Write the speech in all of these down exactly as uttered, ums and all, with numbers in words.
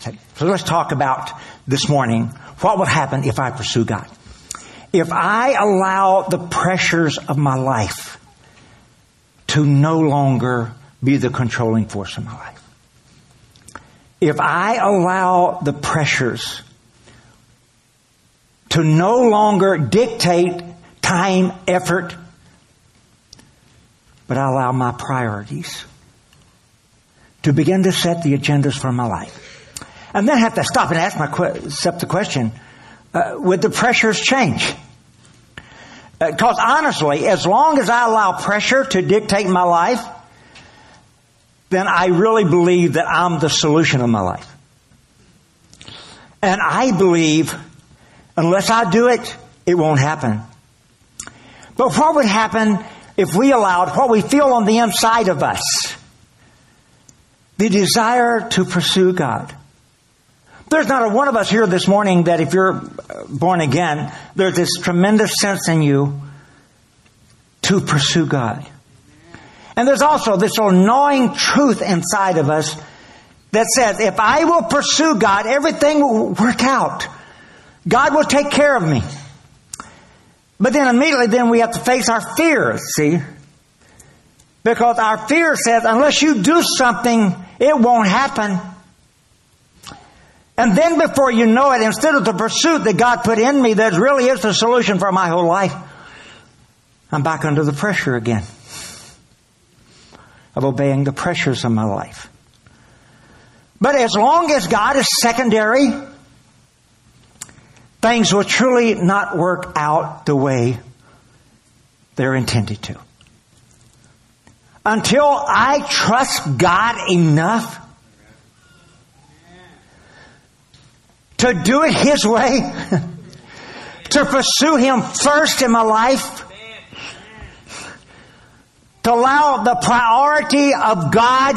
So let's talk about this morning what would happen if I pursue God. If I allow the pressures of my life to no longer be the controlling force in my life. If I allow the pressures to no longer dictate time, effort, but I allow my priorities to begin to set the agendas for my life. And then I have to stop and ask myself the question, uh, would the pressures change? Because uh, honestly, as long as I allow pressure to dictate my life, then I really believe that I'm the solution of my life. And I believe unless I do it, it won't happen. But what would happen if we allowed what we feel on the inside of us, the desire to pursue God? There's not a one of us here this morning that if you're born again, there's this tremendous sense in you to pursue God. And there's also this annoying truth inside of us that says, if I will pursue God, everything will work out. God will take care of me. But then immediately then we have to face our fears, see? Because our fear says, unless you do something, it won't happen. And then before you know it, instead of the pursuit that God put in me that really is the solution for my whole life, I'm back under the pressure again of obeying the pressures of my life. But as long as God is secondary, things will truly not work out the way they're intended to. Until I trust God enough to do it His way, to pursue Him first in my life, to allow the priority of God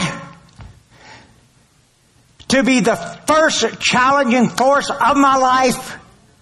to be the first challenging force of my life,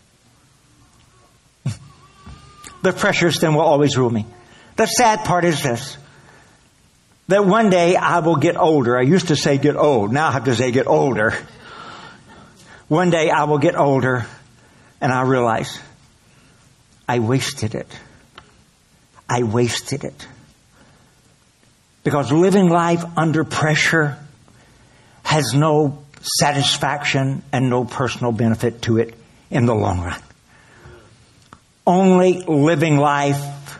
the pressures then will always rule me. The sad part is this, that one day I will get older. I used to say get old. Now I have to say get older. One day I will get older and I realize I wasted it. I wasted it. Because living life under pressure has no satisfaction and no personal benefit to it in the long run. Only living life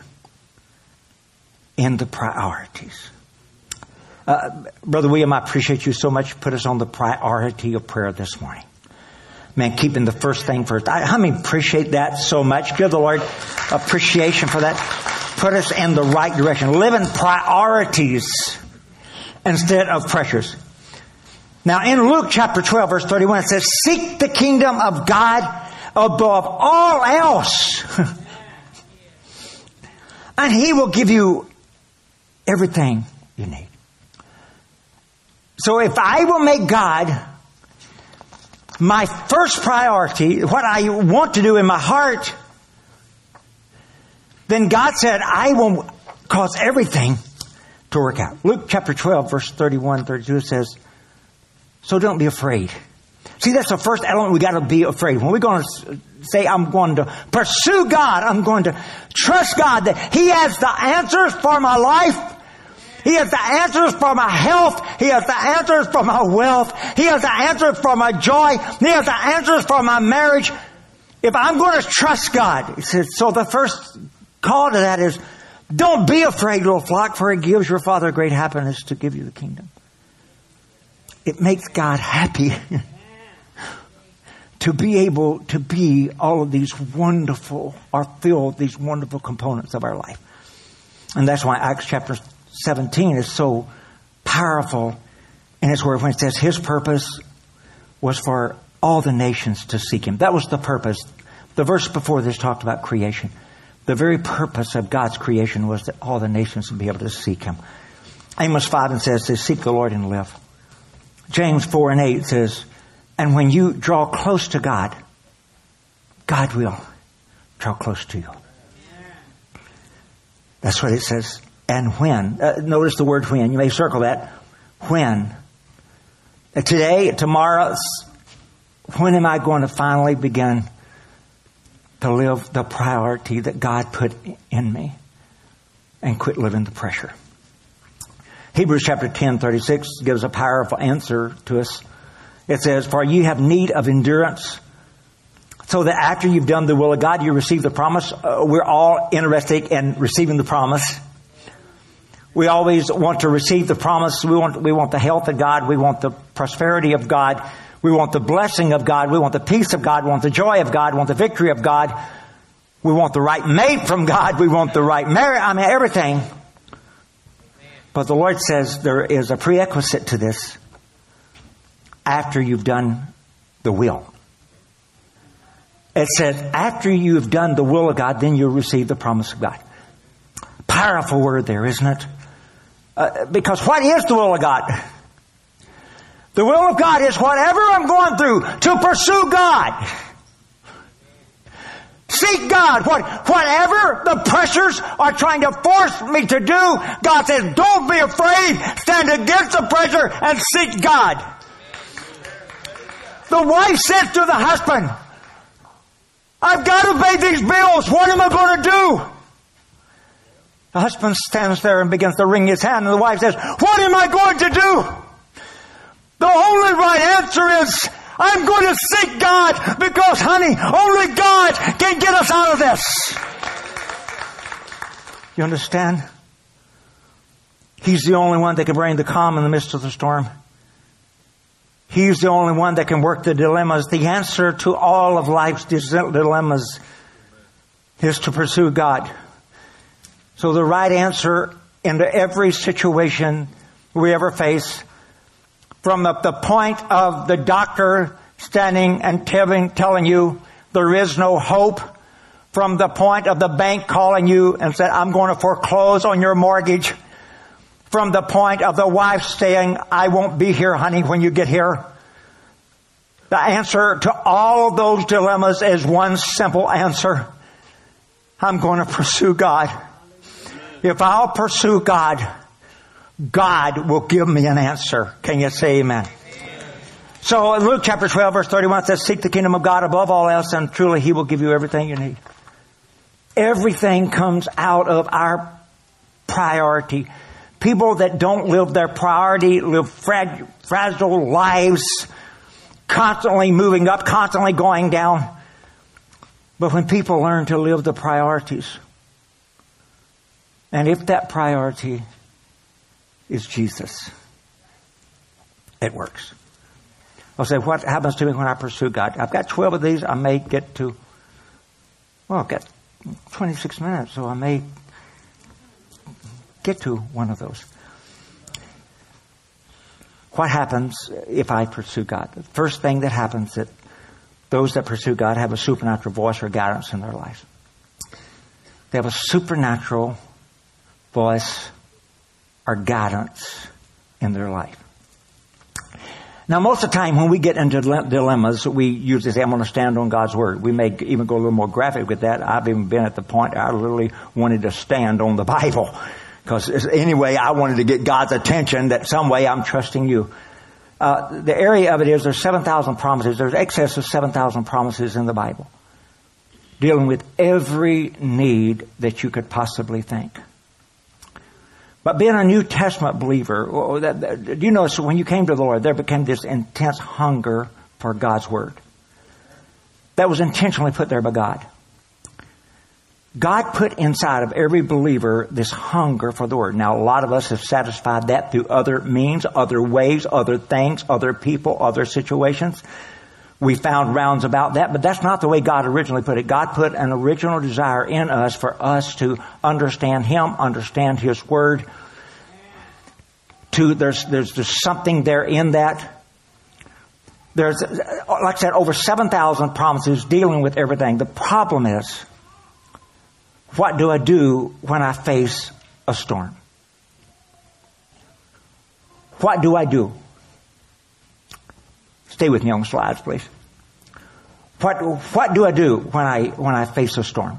in the priorities. Uh, Brother William, I appreciate you so much. Put us on the priority of prayer this morning. Man, keeping the first thing first. I, I mean, appreciate that so much. Give the Lord appreciation for that. Put us in the right direction. Live in priorities instead of pressures. Now, in Luke chapter twelve, verse thirty-one, it says, seek the kingdom of God above all else. And He will give you everything you need. So if I will make God my first priority, what I want to do in my heart, then God said, I will cause everything to work out. Luke chapter twelve, verse thirty-one, thirty-two says, so don't be afraid. See, that's the first element we got to be afraid. When we're going to say, I'm going to pursue God, I'm going to trust God that He has the answers for my life. He has the answers for my health. He has the answers for my wealth. He has the answers for my joy. He has the answers for my marriage. If I'm going to trust God, He said, so the first call to that is, don't be afraid, little flock, for He gives your Father great happiness to give you the kingdom. It makes God happy to be able to be all of these wonderful, or fill these wonderful components of our life. And that's why Acts chapter seventeen is so powerful. And it's where when it says His purpose was for all the nations to seek Him. That was the purpose. The verse before this talked about creation. The very purpose of God's creation was that all the nations would be able to seek Him. Amos five and says, seek the Lord and live. James four and eight says, and when you draw close to God, God will draw close to you. That's what it says. And when. Uh, notice the word when. You may circle that. When. Uh, today, tomorrow, when am I going to finally begin to live the priority that God put in me and quit living the pressure? Hebrews chapter ten, thirty-six gives a powerful answer to us. It says, for you have need of endurance, so that after you've done the will of God, you receive the promise. Uh, we're all interested in receiving the promise. We always want to receive the promise. We want, we want the health of God. We want the prosperity of God. We want the blessing of God. We want the peace of God. We want the joy of God. We want the victory of God. We want the right mate from God. We want the right marriage. I mean, everything. But the Lord says there is a prerequisite to this after you've done the will. It says after you've done the will of God, then you'll receive the promise of God. Powerful word there, isn't it? Uh, because what is the will of God? The will of God is whatever I'm going through to pursue God. Seek God. What, whatever the pressures are trying to force me to do, God says, don't be afraid. Stand against the pressure and seek God. The wife said to the husband, I've got to pay these bills. What am I going to do? The husband stands there and begins to wring his hand, and the wife says, what am I going to do? The only right answer is, I'm going to seek God, because, honey, only God can get us out of this. You understand? He's the only one that can bring the calm in the midst of the storm. He's the only one that can work the dilemmas. The answer to all of life's dilemmas is to pursue God. So the right answer into every situation we ever face, from the, the point of the doctor standing and telling, telling you there is no hope, from the point of the bank calling you and said, I'm going to foreclose on your mortgage, from the point of the wife saying, I won't be here, honey, when you get here. The answer to all of those dilemmas is one simple answer. I'm going to pursue God. If I'll pursue God, God will give me an answer. Can you say amen? Amen. So in Luke chapter twelve, verse thirty-one, it says, seek the kingdom of God above all else, and truly He will give you everything you need. Everything comes out of our priority. People that don't live their priority live frag- fragile lives, constantly moving up, constantly going down. But when people learn to live the priorities, and if that priority is Jesus, it works. I'll say, what happens to me when I pursue God? I've got twelve of these. I may get to, well, I've got twenty-six minutes, so I may get to one of those. What happens if I pursue God? The first thing that happens is that those that pursue God have a supernatural voice or guidance in their life. They have a supernatural voice or guidance in their life. Now, most of the time when we get into dilemmas, we usually say, I'm going to stand on God's Word. We may even go a little more graphic with that. I've even been at the point I literally wanted to stand on the Bible. Because anyway, I wanted to get God's attention that some way I'm trusting you. Uh, the area of it is there's seven thousand promises. There's excess of seven thousand promises in the Bible, dealing with every need that you could possibly think. But being a New Testament believer, do you notice when you came to the Lord, there became this intense hunger for God's Word. That was intentionally put there by God. God put inside of every believer this hunger for the Word. Now, a lot of us have satisfied that through other means, other ways, other things, other people, other situations. We found rounds about that, but that's not the way God originally put it. God put an original desire in us for us to understand Him, understand His Word. To, there's, there's, there's something there in that. There's, like I said, over seven thousand promises dealing with everything. The problem is, what do I do when I face a storm? What do I do? Stay with me on the slides, please. What what do I do when I when I face a storm?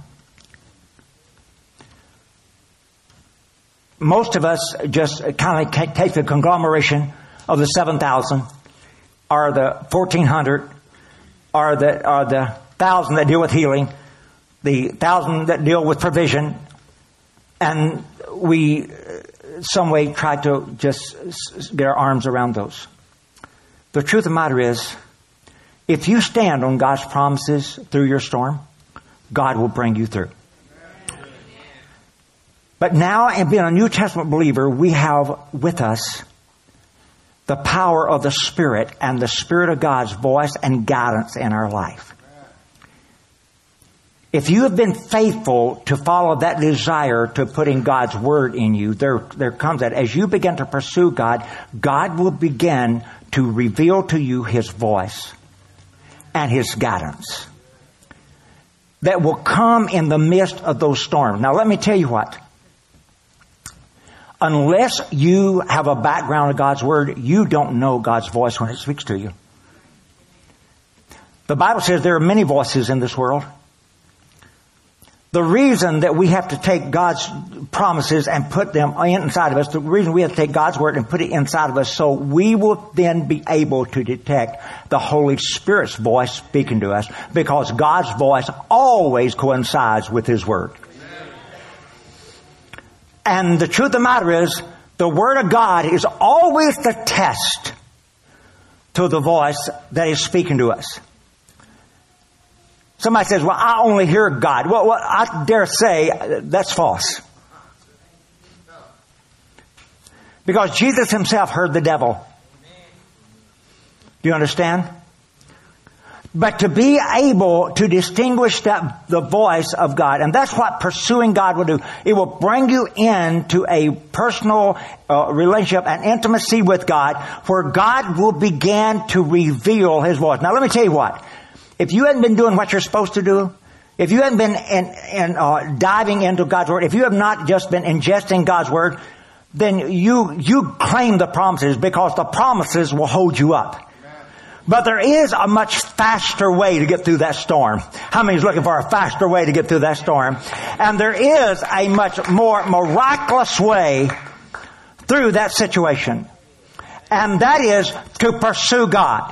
Most of us just kind of take the conglomeration of the seven thousand or the fourteen hundred are the, are the thousand that deal with healing, the thousand that deal with provision, and we some way try to just get our arms around those. The truth of the matter is, if you stand on God's promises through your storm, God will bring you through. But now, in being a New Testament believer, we have with us the power of the Spirit and the Spirit of God's voice and guidance in our life. If you have been faithful to follow that desire to putting God's Word in you, there, there comes that. As you begin to pursue God, God will begin to reveal to you His voice and His guidance that will come in the midst of those storms. Now, let me tell you what. Unless you have a background of God's Word, you don't know God's voice when it speaks to you. The Bible says there are many voices in this world. The reason that we have to take God's promises and put them inside of us, the reason we have to take God's Word and put it inside of us, so we will then be able to detect the Holy Spirit's voice speaking to us, because God's voice always coincides with His Word. And the truth of the matter is, the Word of God is always the test to the voice that is speaking to us. Somebody says, well, I only hear God. Well, well, I dare say that's false. Because Jesus Himself heard the devil. Do you understand? But to be able to distinguish that, the voice of God, and that's what pursuing God will do. It will bring you into a personal uh, relationship and intimacy with God, where God will begin to reveal His voice. Now, let me tell you what. If you hadn't been doing what you're supposed to do, if you hadn't been in, in, uh, diving into God's Word, if you have not just been ingesting God's Word, then you you claim the promises, because the promises will hold you up. But there is a much faster way to get through that storm. How many is looking for a faster way to get through that storm? And there is a much more miraculous way through that situation. And that is to pursue God.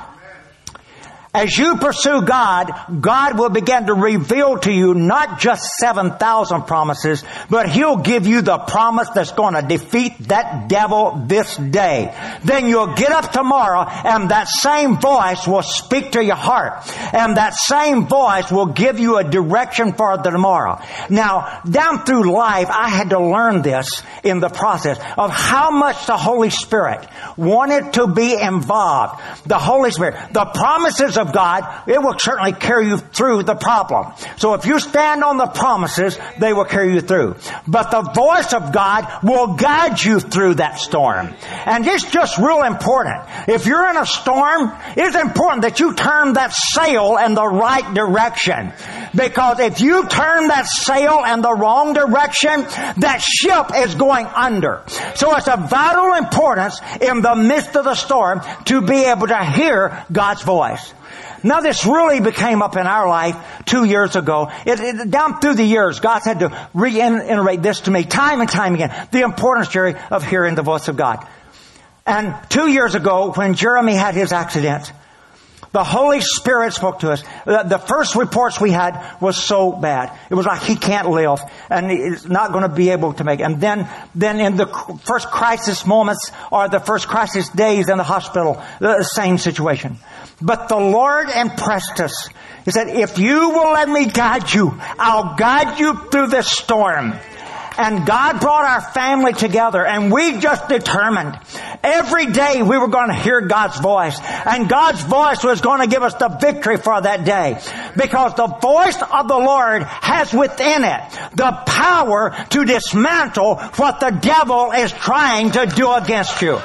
As you pursue God, God will begin to reveal to you not just seven thousand promises, but He'll give you the promise that's going to defeat that devil this day. Then you'll get up tomorrow and that same voice will speak to your heart. And that same voice will give you a direction for the tomorrow. Now, down through life, I had to learn this in the process of how much the Holy Spirit wanted to be involved. The Holy Spirit, the promises of God, it will certainly carry you through the problem. So if you stand on the promises, they will carry you through. But the voice of God will guide you through that storm. And it's just real important. If you're in a storm, it's important that you turn that sail in the right direction. Because if you turn that sail in the wrong direction, that ship is going under. So it's of vital importance in the midst of the storm to be able to hear God's voice. Now, this really became up in our life two years ago. It, it, down through the years, God's had to reiterate this to me time and time again. The importance, Jerry, of hearing the voice of God. And two years ago, when Jeremy had his accident, the Holy Spirit spoke to us. The, the first reports we had was so bad. It was like he can't live and he's not going to be able to make it. And then, then in the first crisis moments or the first crisis days in the hospital, the same situation. But the Lord impressed us. He said, if you will let me guide you, I'll guide you through this storm. And God brought our family together, and we just determined every day we were going to hear God's voice. And God's voice was going to give us the victory for that day. Because the voice of the Lord has within it the power to dismantle what the devil is trying to do against you.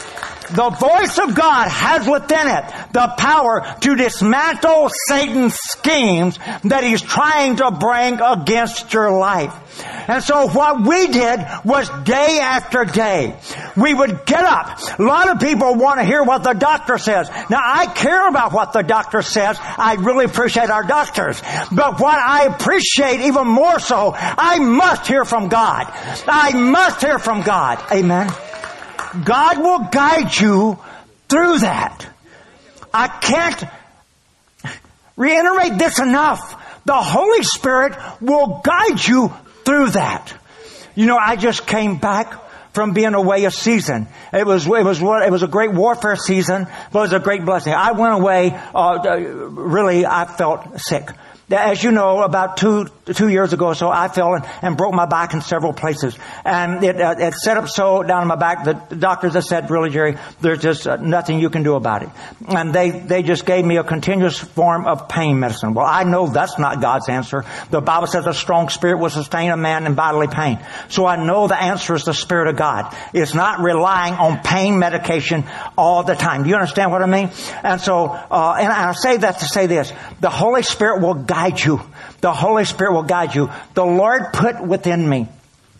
The voice of God has within it the power to dismantle Satan's schemes that he's trying to bring against your life. And so what we did was day after day, we would get up. A lot of people want to hear what the doctor says. Now, I care about what the doctor says. I really appreciate our doctors. But what I appreciate even more so, I must hear from God. I must hear from God. Amen. God will guide you through that. I can't, Reiterate this enough. The Holy Spirit will guide you through that. You know, I just came back from being away a season. It was, it was what, it was a great warfare season, but it was a great blessing. I went away, uh, really, I felt sick. As you know, about two two years ago or so, I fell and, and broke my back in several places. And it, uh, it set up so down in my back that the doctors have said, really, Jerry, there's just uh, nothing you can do about it. And they, they just gave me a continuous form of pain medicine. Well, I know that's not God's answer. The Bible says a strong spirit will sustain a man in bodily pain. So I know the answer is the Spirit of God. It's not relying on pain medication all the time. Do you understand what I mean? And so, uh, and I say that to say this. The Holy Spirit will guide Guide you. The Holy Spirit will guide you. The Lord put within me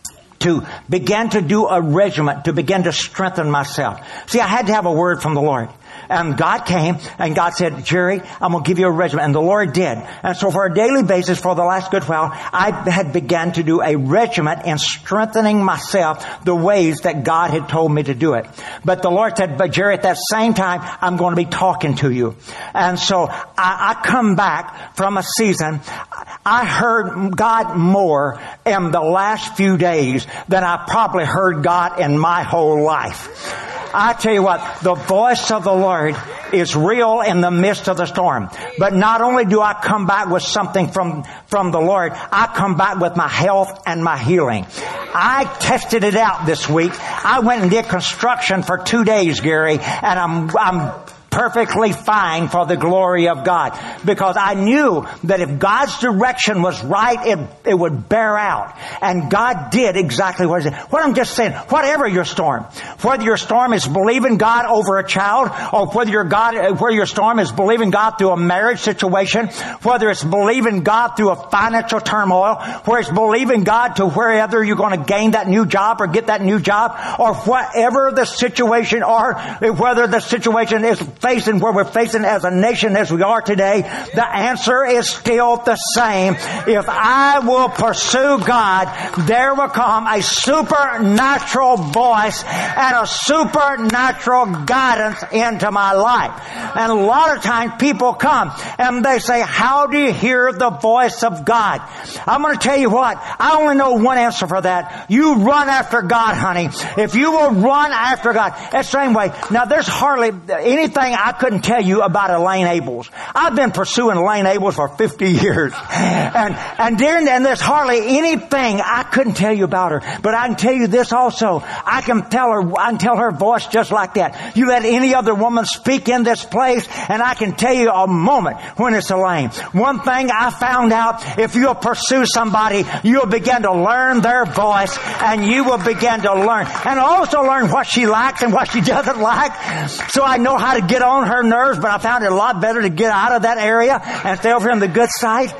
to begin to do a regimen, to begin to strengthen myself. See, I had to have a word from the Lord. And God came and God said, Jerry, I'm going to give you a regimen. And the Lord did. And so for a daily basis for the last good while, I had begun to do a regimen in strengthening myself the ways that God had told me to do it. But the Lord said, but Jerry, at that same time, I'm going to be talking to you. And so I, I come back from a season. I heard God more in the last few days than I probably heard God in my whole life. I tell you what, the voice of the Lord is real in the midst of the storm. But not only do I come back with something from, from the Lord, I come back with my health and my healing. I tested it out this week. I went and did construction for two days, Gary, and I'm, I'm perfectly fine for the glory of God. Because I knew that if God's direction was right, it, it would bear out. And God did exactly what He said. What I'm just saying, whatever your storm, whether your storm is believing God over a child, or whether your God, where your storm is believing God through a marriage situation, whether it's believing God through a financial turmoil, where it's believing God to wherever you're going to gain that new job or get that new job, or whatever the situation, or whether the situation is facing where we're facing as a nation as we are today, the answer is still the same. If I will pursue God, there will come a supernatural voice and a supernatural guidance into my life. And a lot of times people come and they say, how do you hear the voice of God? I'm going to tell you what, I only know one answer for that. You run after God, honey. If you will run after God, that's the same way. Now there's hardly anything I couldn't tell you about Elaine Abels. I've been pursuing Elaine Abels for fifty years. And, and during, and there's hardly anything I couldn't tell you about her. But I can tell you this also. I can tell her, I can tell her voice just like that. You let any other woman speak in this place and I can tell you a moment when it's Elaine. One thing I found out, if you'll pursue somebody, you'll begin to learn their voice and you will begin to learn. And also learn what she likes and what she doesn't like. So I know how to get on her nerves, but I found it a lot better to get out of that area and stay over on the good side.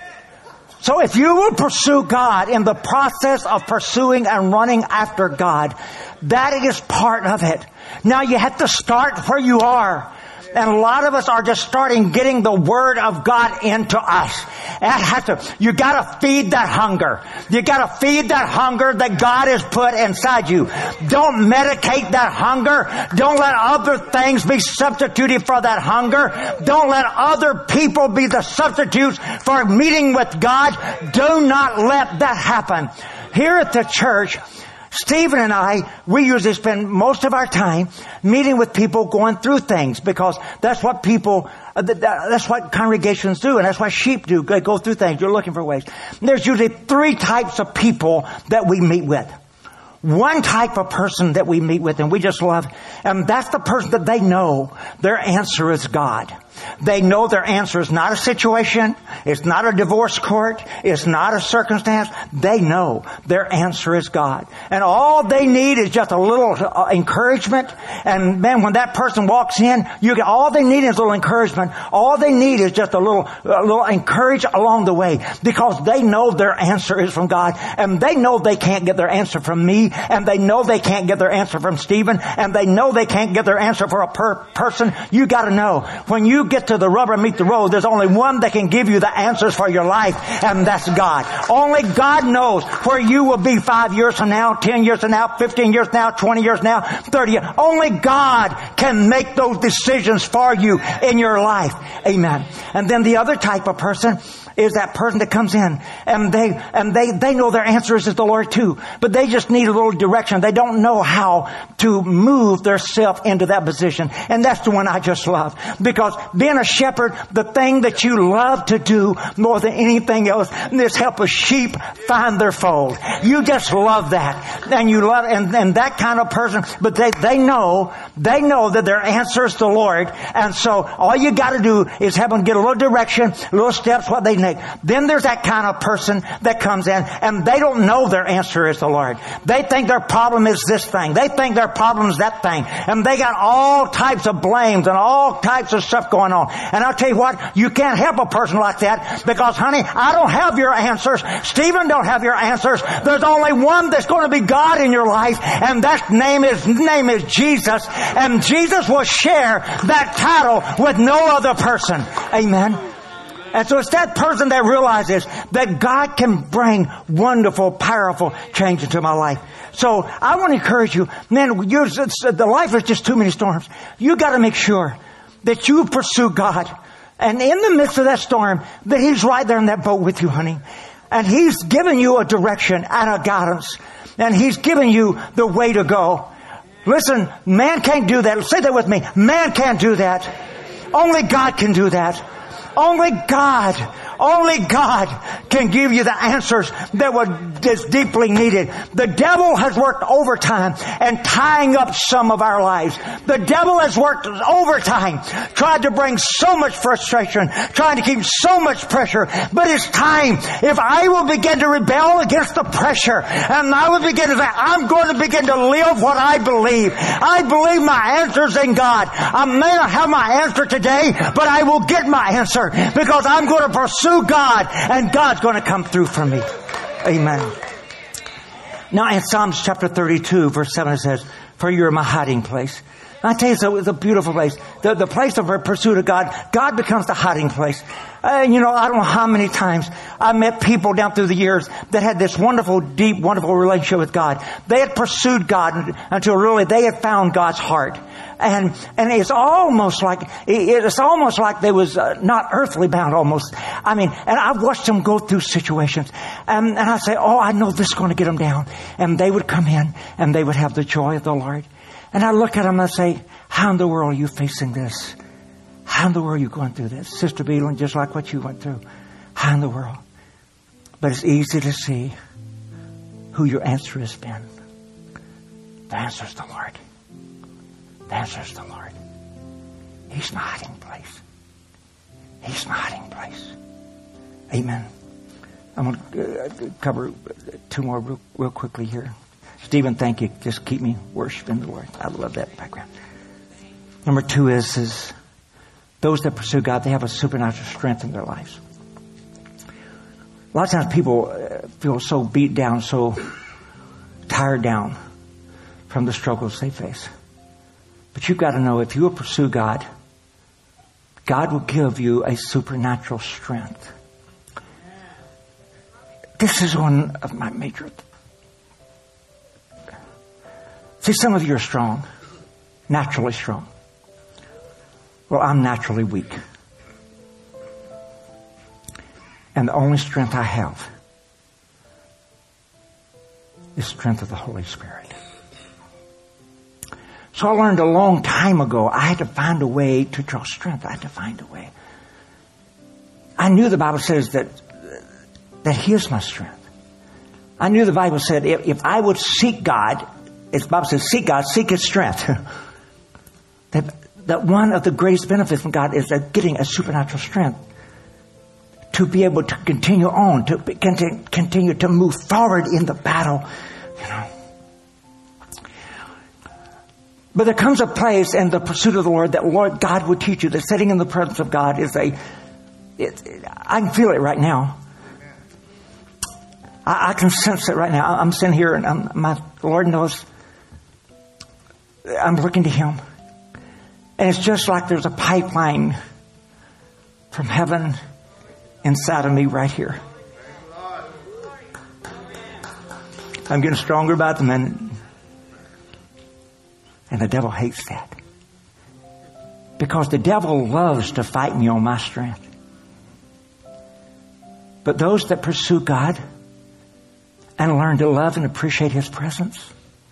So if you will pursue God in the process of pursuing and running after God, that is part of it. Now you have to start where you are. And a lot of us are just starting getting the Word of God into us. That has to, you gotta feed that hunger. You gotta feed that hunger that God has put inside you. Don't medicate that hunger. Don't let other things be substituted for that hunger. Don't let other people be the substitutes for meeting with God. Do not let that happen. Here at the church, Stephen and I, we usually spend most of our time meeting with people going through things because that's what people, that's what congregations do and that's what sheep do. They go through things. You're looking for ways. And there's usually three types of people that we meet with. One type of person that we meet with and we just love, and that's the person that they know their answer is God. They know their answer is not a situation. It's not a divorce court. It's not a circumstance. They know their answer is God. And all they need is just a little uh, encouragement. And man, when that person walks in, you get, all they need is a little encouragement. All they need is just a little, a little encourage along the way because they know their answer is from God. And they know they can't get their answer from me. And they know they can't get their answer from Stephen. And they know they can't get their answer for a per- person. You got to know when you you get to the rubber meet the road, there's only one that can give you the answers for your life, and that's God. Only God knows where you will be five years from now, ten years from now, fifteen years from now, twenty years from now, thirty years. Only God can make those decisions for you in your life. Amen. And then the other type of person is that person that comes in and they, and they, they know their answer is the Lord too, but they just need a little direction. They don't know how to move their self into that position. And that's the one I just love, because being a shepherd, the thing that you love to do more than anything else is help a sheep find their fold. You just love that. And you love, and, and that kind of person, but they, they know, they know that their answer is the Lord. And so all you got to do is have them get a little direction, little steps, what they need. Then there's that kind of person that comes in and they don't know their answer is the Lord. They think their problem is this thing. They think their problem is that thing. And they got all types of blames and all types of stuff going on. And I'll tell you what, you can't help a person like that, because, honey, I don't have your answers. Stephen don't have your answers. There's only one that's going to be God in your life, and that name is, name is Jesus. And Jesus will share that title with no other person. Amen. And so it's that person that realizes that God can bring wonderful, powerful change into my life. So I want to encourage you, man, you're, the life is just too many storms. You got to make sure that you pursue God. And in the midst of that storm, that He's right there in that boat with you, honey. And He's given you a direction and a guidance. And He's given you the way to go. Listen, man can't do that. Say that with me. Man can't do that. Only God can do that. Only God, only God can give you the answers that were that's deeply needed. The devil has worked overtime and tying up some of our lives. The devil has worked overtime, tried to bring so much frustration, trying to keep so much pressure. But it's time. If I will begin to rebel against the pressure, and I will begin to say, I'm going to begin to live what I believe. I believe my answer's in God. I may not have my answer today, but I will get my answer, because I'm going to pursue God, and God's going to come through for me. Amen. Now in Psalms chapter thirty-two, verse seven, it says, for you're my hiding place. And I tell you, so it's a beautiful place. The, the place of our pursuit of God, God becomes the hiding place. Uh, you know, I don't know how many times I met people down through the years that had this wonderful, deep, wonderful relationship with God. They had pursued God until really they had found God's heart. And, and it's almost like, it's almost like they was uh, not earthly bound almost. I mean, and I've watched them go through situations, and, and I say, oh, I know this is going to get them down. And they would come in and they would have the joy of the Lord. And I look at them and I say, how in the world are you facing this? How in the world are you going through this? Sister Beelan, just like what you went through. How in the world? But it's easy to see who your answer has been. The answer is the Lord. The answer is the Lord. He's my hiding place. He's my hiding place. Amen. I'm going to uh, cover two more real, real quickly here. Stephen, thank you. Just keep me worshiping the Lord. I love that background. Number two is, is those that pursue God, they have a supernatural strength in their lives. A lot of times people feel so beat down, so tired down from the struggles they face. But you've got to know, if you will pursue God, God will give you a supernatural strength. This is one of my major... See, some of you are strong, naturally strong. Well, I'm naturally weak. And the only strength I have is strength of the Holy Spirit. So I learned a long time ago, I had to find a way to draw strength. I had to find a way. I knew the Bible says that, that He is my strength. I knew the Bible said if, if I would seek God, the Bible says, seek God, seek His strength. that, that one of the greatest benefits from God is that getting a supernatural strength to be able to continue on, to continue, continue to move forward in the battle. You know. But there comes a place in the pursuit of the Lord that Lord God would teach you that sitting in the presence of God is a, it, it, I can feel it right now. I, I can sense it right now. I'm sitting here and I'm, my Lord knows I'm looking to Him. And it's just like there's a pipeline from heaven inside of me right here. I'm getting stronger by the minute. And the devil hates that. Because the devil loves to fight me on my strength. But those that pursue God and learn to love and appreciate His presence,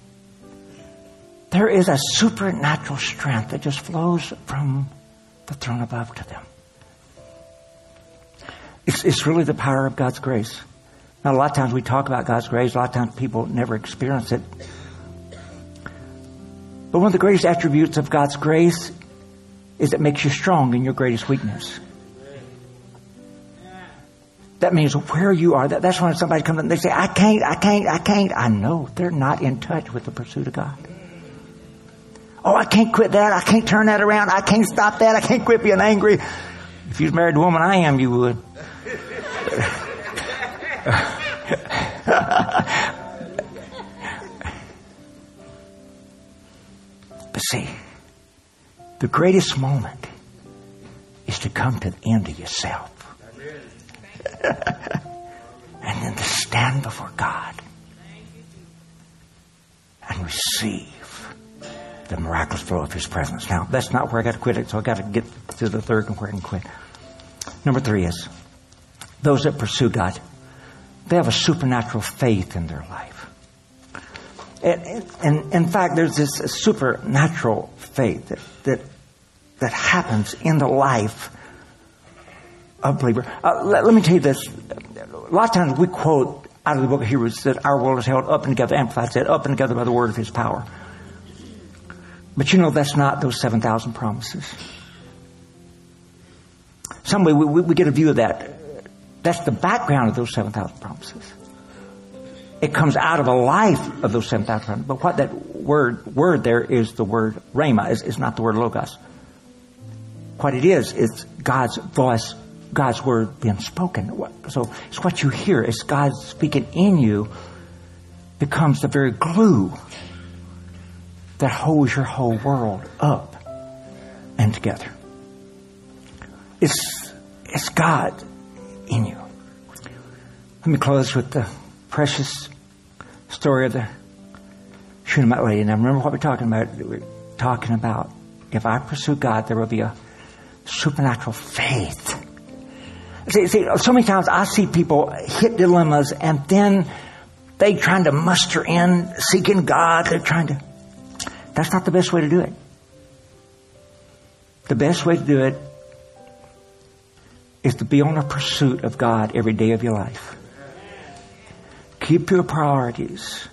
there is a supernatural strength that just flows from the throne above to them. It's, it's really the power of God's grace. Now, a lot of times we talk about God's grace. A lot of times people never experience it. But one of the greatest attributes of God's grace is it makes you strong in your greatest weakness. That means where you are. That, that's when somebody comes and they say, I can't, I can't, I can't. I know they're not in touch with the pursuit of God. Oh, I can't quit that. I can't turn that around. I can't stop that. I can't quit being angry. If you was married to a woman I am, you would. But see, the greatest moment is to come to the end of yourself. And then to stand before God and receive the miraculous flow of His presence. Now, that's not where I got to quit it, so I got to get to the third and where I can quit. Number three is those that pursue God, they have a supernatural faith in their life. And, and in fact, there's this supernatural faith that, that that happens in the life of a believer. Uh, let, let me tell you this. A lot of times we quote out of the book of Hebrews that our world is held up and together, Amplified said, up and together by the word of His power. But you know, that's not those seven thousand promises. Some way we, we, we get a view of that. That's the background of those seven thousand promises. It comes out of a life of those seven thousand promises. But what that word word there is the word rhema. It's, it's not the word logos. What it is, it's God's voice, God's word being spoken. So it's what you hear. It's God speaking in you becomes the very glue that holds your whole world up and together. It's, it's God in you. Let me close with the precious story of the Shunammite lady. Now remember what we're talking about. We're talking about if I pursue God, there will be a supernatural faith. See, see, so many times I see people hit dilemmas and then they trying to muster in seeking God. They're trying to. That's not the best way to do it. The best way to do it is to be on a pursuit of God every day of your life. Keep your priorities.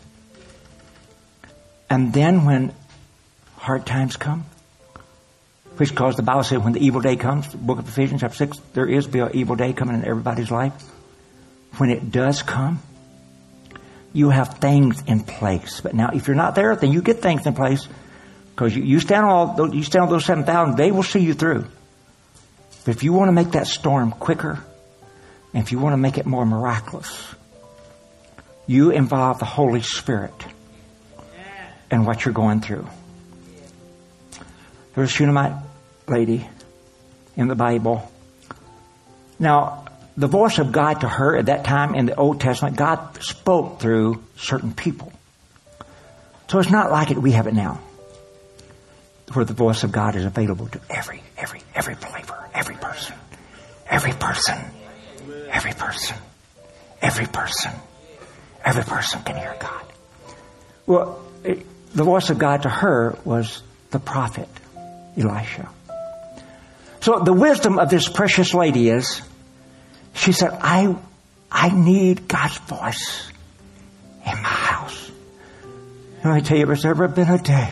And then when hard times come, which because the Bible says when the evil day comes, the book of Ephesians chapter six, there is be an evil day coming in everybody's life. When it does come, you have things in place. But now if you're not there, then you get things in place. Because you, you stand on all those, you stand on those seven thousand, they will see you through. But if you want to make that storm quicker, and if you want to make it more miraculous, you involve the Holy Spirit in what you're going through. There was a Shunammite lady in the Bible. Now, the voice of God to her at that time in the Old Testament, God spoke through certain people. So it's not like it we have it now, where the voice of God is available to every, every, every believer, every person, every person, every person, every person, every person can hear God. Well, it, the voice of God to her was the prophet Elisha. So the wisdom of this precious lady is, she said, I, I need God's voice in my house. Let me tell you, there's ever been a day.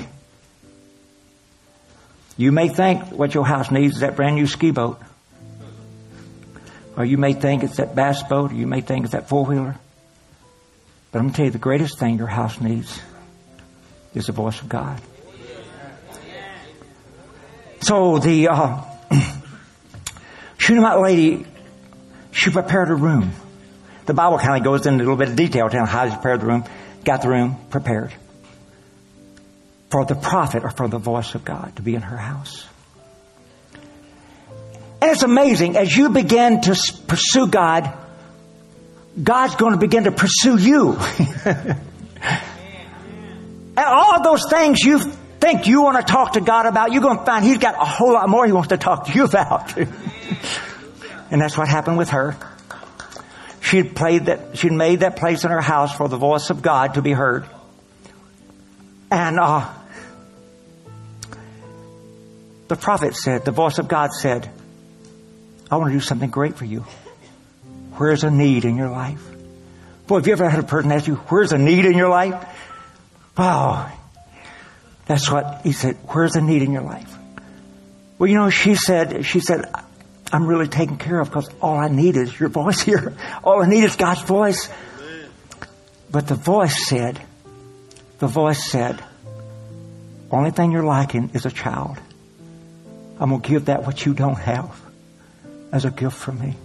You may think what your house needs is that brand new ski boat. Or you may think it's that bass boat. Or you may think it's that four-wheeler. But I'm going to tell you, the greatest thing your house needs is the voice of God. So the uh, Shunammite lady, she prepared her room. The Bible kind of goes into a little bit of detail telling how she prepared the room. Got the room prepared for the prophet or for the voice of God to be in her house. And And it's amazing. As you begin to pursue God, God's going to begin to pursue you. And all those things you think you want to talk to God about, you're going to find He's got a whole lot more He wants to talk to you about. And that's what happened with her. She'd played that, she'd made that place in her house for the voice of God to be heard. And uh, the prophet said, the voice of God said, I want to do something great for you. Where's a need in your life? Boy, have you ever had a person ask you, where's a need in your life? Wow. That's what he said. Where's the need in your life? Well, you know, she said, she said, I'm really taken care of because all I need is your voice here. All I need is God's voice. But the voice said, the voice said, only thing you're lacking is a child. I'm going to give that what you don't have as a gift from me.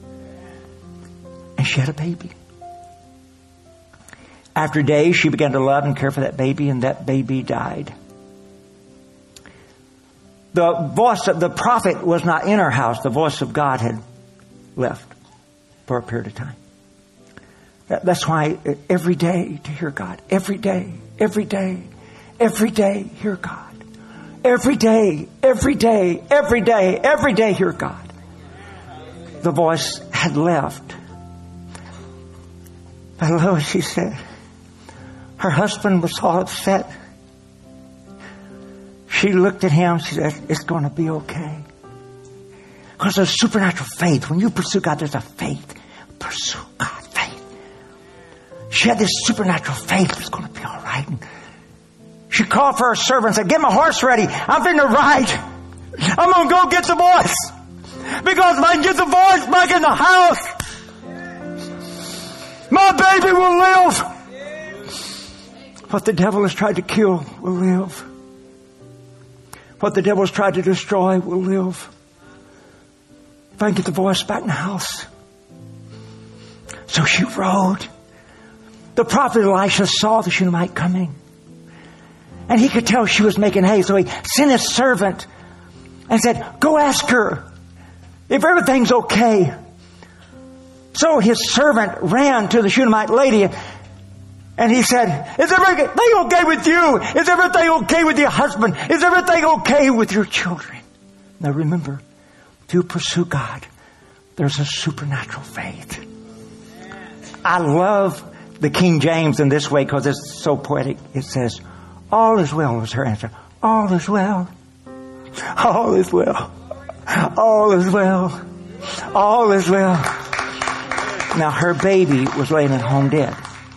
And she had a baby. After days, she began to love and care for that baby, and that baby died. The voice of the prophet was not in her house. The voice of God had left for a period of time. That, that's why every day to hear God. Every day, every day, every day hear God. Every day, every day, every day, every day hear God. The voice had left. I love what she said. Her husband was all upset. She looked at him. She said, it's going to be okay. Because there's supernatural faith. When you pursue God, there's a faith. Pursue God, faith. She had this supernatural faith. It's going to be all right. And she called for her servant and said, get my horse ready. I'm going to ride. I'm going to go get the voice. Because if I can get the voice back in the house, my baby will live. What the devil has tried to kill will live. What the devil has tried to destroy will live. If I can get the voice back in the house. So she rode. The prophet Elisha saw the Shunammite coming. And he could tell she was making hay. So he sent his servant and said, go ask her if everything's okay. So his servant ran to the Shunammite lady. And he said, is everything okay with you? Is everything okay with your husband? Is everything okay with your children? Now remember, to pursue God, there's a supernatural faith. I love the King James in this way because it's so poetic. It says, all is well was her answer. All is well. All is well. All is well. All is well. Now her baby was laying at home dead.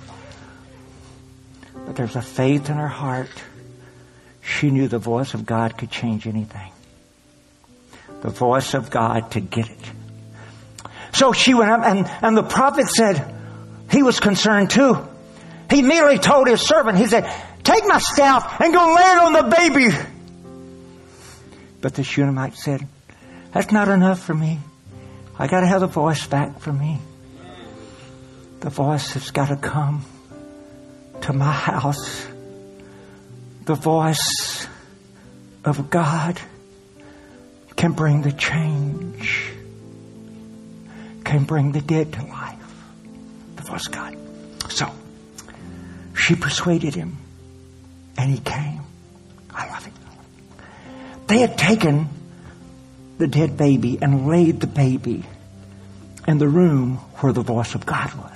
But there's a faith in her heart. She knew the voice of God could change anything. The voice of God to get it. So she went up and, and the prophet said, he was concerned too. He immediately told his servant, he said, take my staff and go lay it on the baby. But the Shunammite said, that's not enough for me. I got to have the voice back for me. The voice has got to come to my house. The voice of God can bring the change, can bring the dead to life. The voice of God. So, she persuaded him, and he came. I love it. They had taken the dead baby and laid the baby in the room where the voice of God was.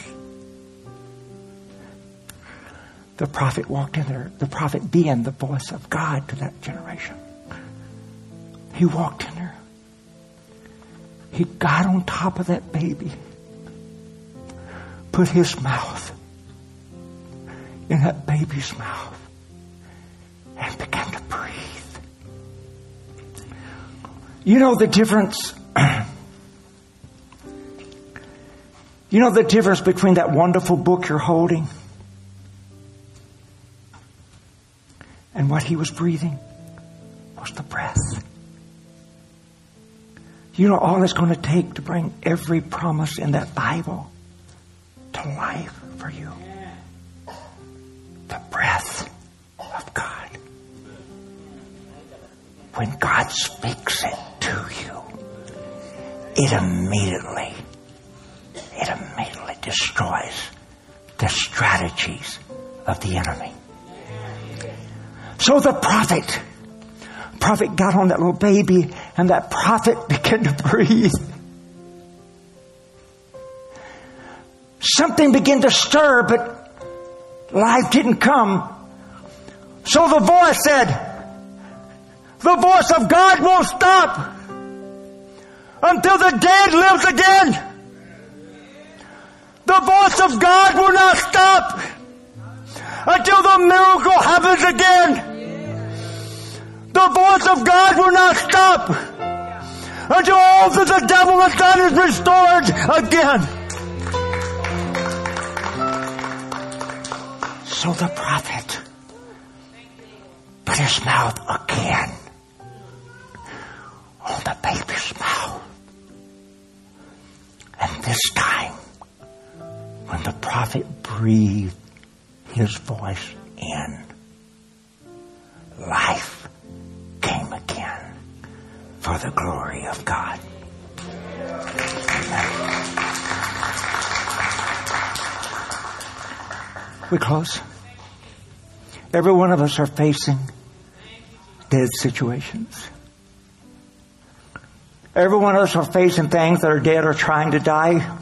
The prophet walked in there. The prophet being the voice of God to that generation. He walked in there. He got on top of that baby. Put his mouth in that baby's mouth. And began to breathe. You know the difference. You know the difference between that wonderful book you're holding and what he was breathing was the breath. You know all it's going to take to bring every promise in that Bible to life for you. The breath of God. When God speaks it to you, it immediately, it immediately destroys the strategies of the enemy. So the prophet, prophet got on that little baby, and that prophet began to breathe. Something began to stir, but life didn't come. So the voice said, the voice of God won't stop until the dead lives again. The voice of God will not stop until the miracle happens again. The voice of God will not stop until all that the devil has done is restored again. So the prophet put his mouth again on the baby's mouth. And this time, when the prophet breathed his voice in, life came again for the glory of God. Amen. We close. Every one of us are facing dead situations. Every one of us are facing things that are dead or trying to die.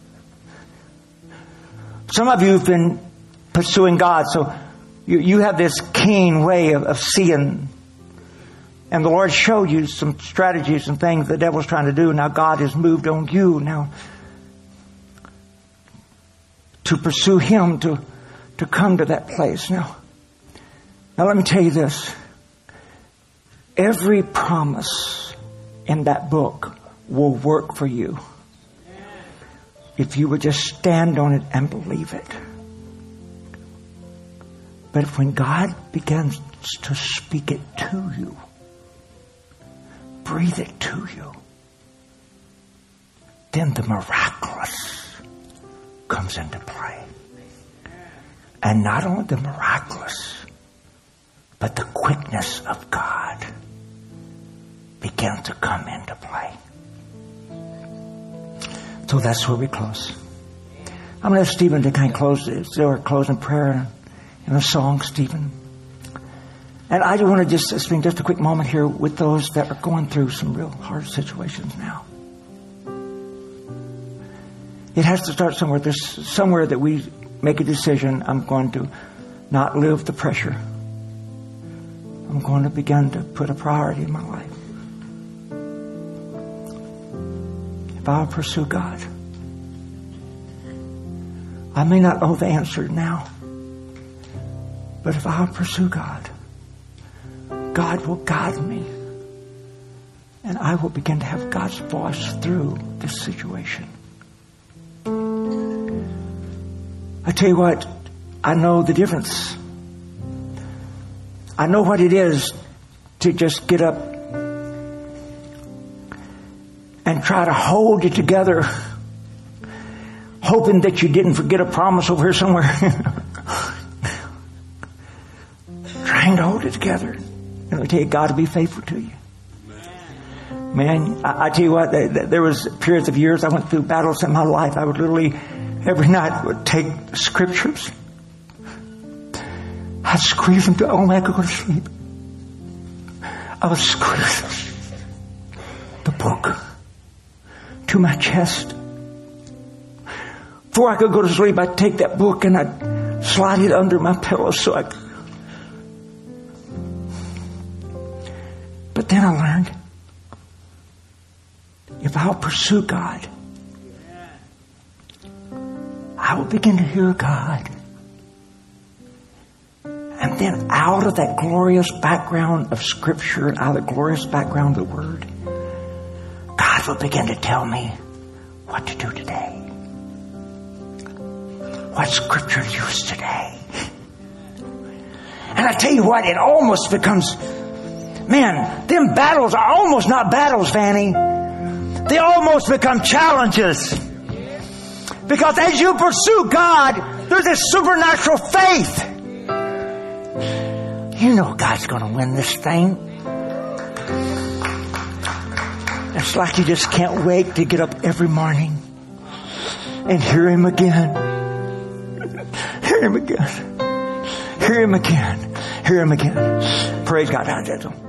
Some of you have been pursuing God, so you, you have this keen way of, of seeing. And the Lord showed you some strategies and things the devil's trying to do. Now God has moved on you now to pursue Him, to, to come to that place. Now, now let me tell you this. Every promise in that book will work for you if you would just stand on it and believe it. But if when God begins to speak it to you, breathe it to you, then the miraculous comes into play. And not only the miraculous, but the quickness of God begins to come into play. So that's where we close. I'm going to ask Stephen to kind of close this, or close in prayer and a song, Stephen. And I just want to just spend just a quick moment here with those that are going through some real hard situations now. It has to start somewhere. There's somewhere that we make a decision. I'm going to not live the pressure. I'm going to begin to put a priority in my life. If I'll pursue God, I may not know the answer now, but if I'll pursue God, God will guide me, and I will begin to have God's voice through this situation. I tell you what, I know the difference. I know what it is to just get up and try to hold it together, hoping that you didn't forget a promise over here somewhere. Trying to hold it together. And I tell you, God will be faithful to you. Man, I, I tell you what, there was periods of years I went through battles in my life. I would literally, every night, would take scriptures. I'd squeeze them to only I could go to sleep. I would squeeze the book to my chest. Before I could go to sleep, I'd take that book and I'd slide it under my pillow so I could. But then I learned, if I'll pursue God, I will begin to hear God. And then out of that glorious background of Scripture, out of the glorious background of the Word, God will begin to tell me what to do today. What Scripture to use today. And I tell you what, it almost becomes, man, them battles are almost not battles, Fanny. They almost become challenges. Because as you pursue God, there's this supernatural faith. You know God's going to win this thing. It's like you just can't wait to get up every morning and hear Him again. Hear Him again. Hear Him again. Hear Him again. Praise God.